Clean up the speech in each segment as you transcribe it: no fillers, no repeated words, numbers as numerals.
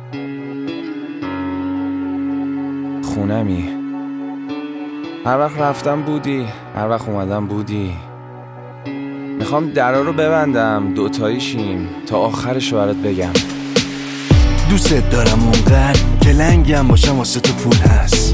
خونمی، هر وقت رفتم بودی، هر وقت اومدم بودی. میخوام درا رو ببندم دوتایی شیم تا آخرش رو برات بگم. دوست دارم اونقدر که لنگم باشم واسه تو پول هست.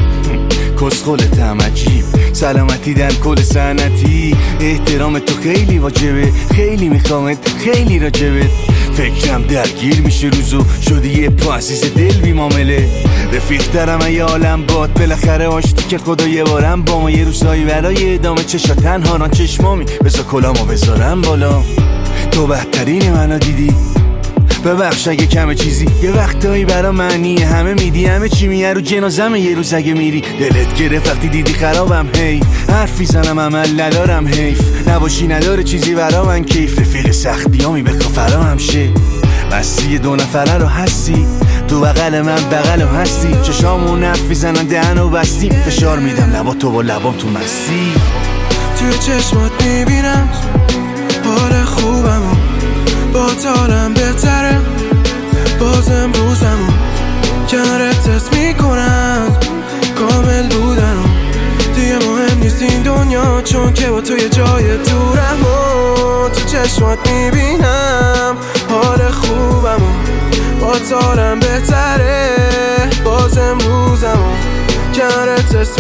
کسخلتم عجیب، سلامتی در کل سنتی. احترام تو خیلی واجبه، خیلی میخوامت، خیلی راجبت. فکرم درگیر میشه روزو، شدی یه پا عزیز دل بی معامله. رفیق دارم یه عالم باد، بالاخره آشتی که خدا یه بارم با ما. یه روزایی برای ادامه چشا تنها ران چشمامی، بذار کلامو بذارم بالا. تو بهترین منو دیدی، ببخش اگه کمه چیزی. یه وقتایی برا معنی همه میدی، همه چی میه رو جنازمه. یه روز اگه میری دلت گرفت وقتی دیدی خرابم. هی حرفی زنم عمل ندارم، حیف نباشی نداره چیزی برا من کیف. رفیق سختیامی بخوا فرا همشه، بسی دو نفره رو هستی. تو بغل من بغلو هستی، چشامون حرفی زنن دهنو بستی. فشار میدم لبا تو با لبام تو مستی. توی چشمات میبینم حال خوبمو، با تالم بهتره باز امروزمو. کنارت تست میکنم کامل بودنو، دیگه مهم نیست این دنیا چون که با تو یه جای دورم. و تو چشمات میبینم حال خوبمو، با تالم بهتره باز امروزمو. کنارت تست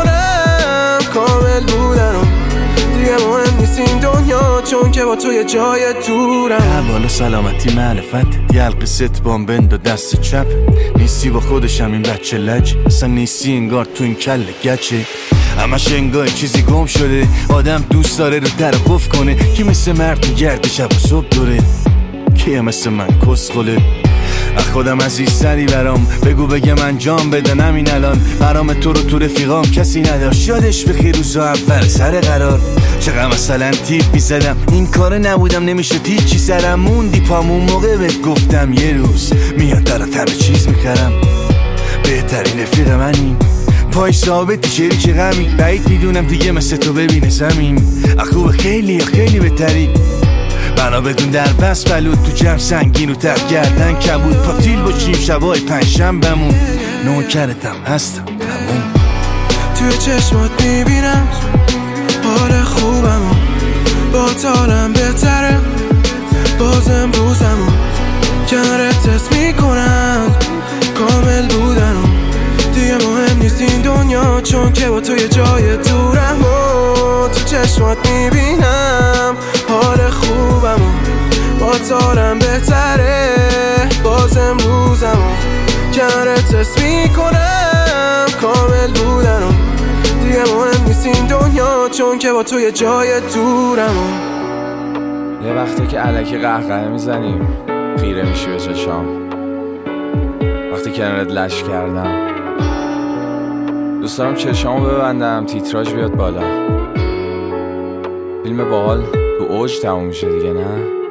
میکنم کامل بودنو، دیگه مهم نیست این دنیا چون که با تو یه جای دورم. بالا سلامتی معرفت، یلق ست بام بند و دست چپ. نیستی با خودشم این بچه لج، اصلا نیستی انگار تو این کل گچه. همش انگار چیزی گم شده، آدم دوست داره رو در قف کنه. کی مثل مرد میگرده شب و صبح دوره، کیه مثل من کسخله. خودم عزیزتری برام، بگو بگم انجام بدن همین الان. برام تو رو تو رفیقام کسی نداشت، یادش بخیر روزا اول سر قرار. چقدر مثلا تیپ میزدم، این کار نبودم نمیشه تیچی سرم. موندی پامون موقع بهت گفتم یه روز میاد درات همه چیز میکردم. بهترین رفیق منی، پای ثابتی شریک غمی. بعید میدونم دیگه مثل تو ببینه زمین. خوب خیلی خیلی بهتری، بنا بدون در بس بلود. تو جمع سنگین و تق گردن کبود، پاتیل باشیم شبای پنجشنبه‌مون. نوکرتم هستم تموم. توی چشمات میبینم حال خوبمو، با تالم بهتره باز امروزمو. کنارت تست میکنم کامل بودنو، دیگه مهم نیست این دنیا چون که با تو یه جای دورم. و تو چشمات میبینم حال خوبمو، با تالم بهتره باز امروزمو. کنارت تست میکنم کامل بودنو، دیگه مهم نیست این دنیا چون که با تو یه جای دورمو. یه وقتی که الکی قهقه میزنیم خیره میشی به چشام، وقتی کنارت لش کردم. دوست دارم چشامو ببندم تیتراژ بیاد بالا، فیلم باحال تو اوج تموم میشه دیگه نه؟